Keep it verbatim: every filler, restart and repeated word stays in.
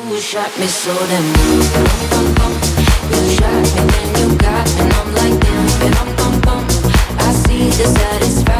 You shot me so damn bum, bum, bum. You shot me, then you got me, and I'm like damn, bum, bum, bum. I see the satisfaction.